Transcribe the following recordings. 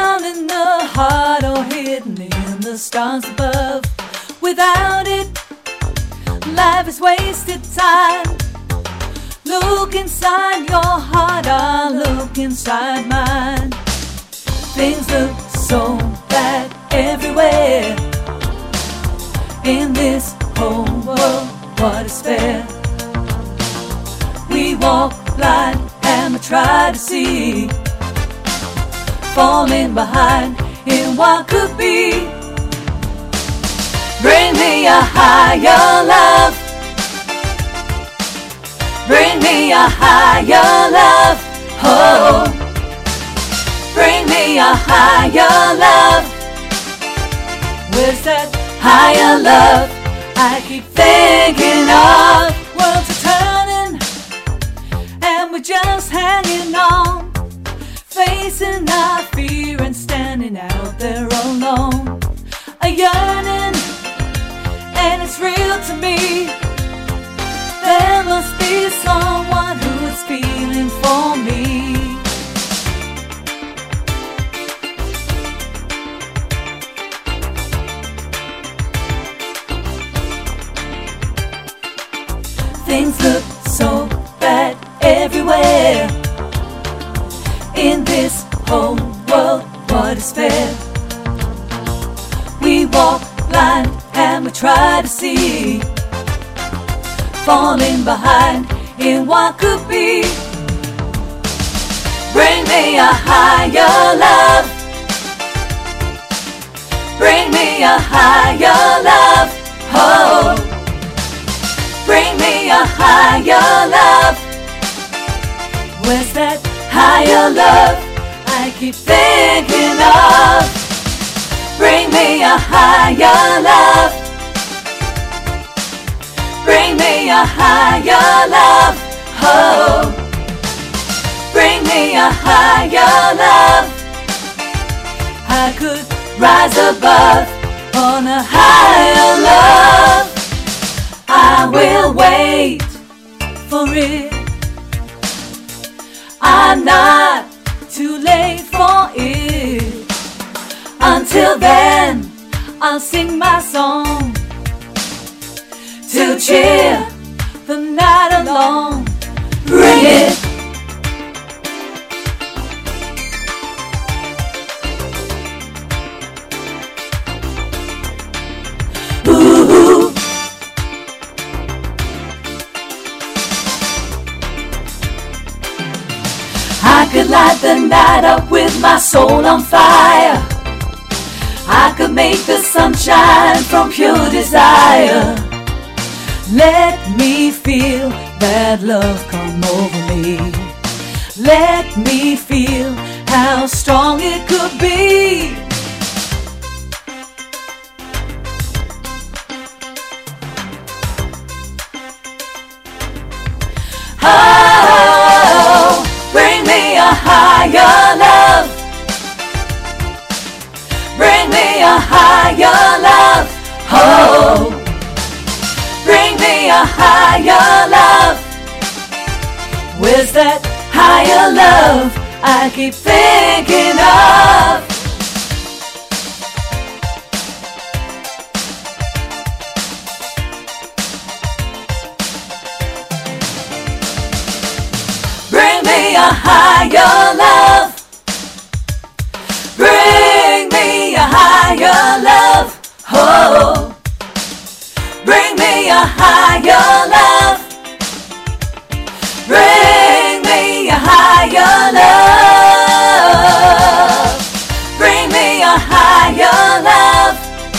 down in the heart or hidden in the stars above. Without it, life is wasted time. Look inside your heart, I look inside mine. Things look so bad everywhere. In this whole world, what is fair? We walk blind and we try to see, falling behind in what could be. Bring me a higher love. Bring me a higher love. Oh, bring me a higher love. Where's that higher love I keep thinking of? Worlds are turning and we're just hanging on, facing our fear and standing out there alone. A yearning, and it's real to me. There must be someone who is feeling for me. Things look so bad everywhere. In this whole world, what is fair? We walk blind and we try to see, falling behind in what could be. Bring me a higher love. Bring me a higher love. Oh, bring me a higher love. Where's that higher love I keep thinking of? Bring me a higher love. Bring me a higher love. Oh, bring me a higher love. I could rise above on a higher love. I will wait for it. I'm not too late for it. Until then, I'll sing my song to cheer the night along. Bring it. Ooh. I could light the night up with my soul on fire. I could make the sunshine from pure desire. Let me feel that love come over me. Let me feel how strong it could be. Oh, bring me a higher love. Bring me a higher love. Oh, bring me a higher love. Where's that higher love I keep thinking of? Bring me a higher love. Bring me a higher love. Oh, bring me a higher love. Bring me a higher love. Bring me a higher love.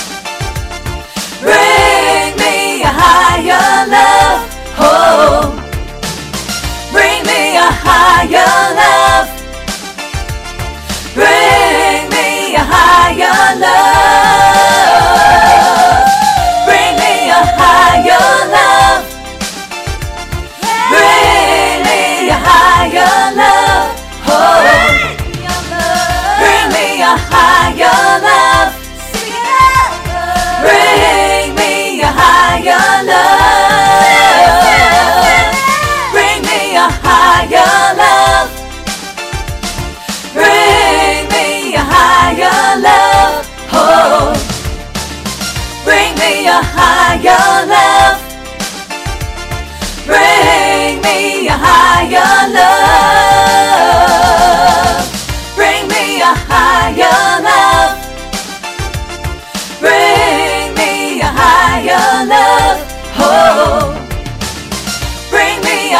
Bring me a higher love. Oh, bring me a higher love. Bring me a higher love. Bring me a higher love.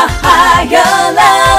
a higher love.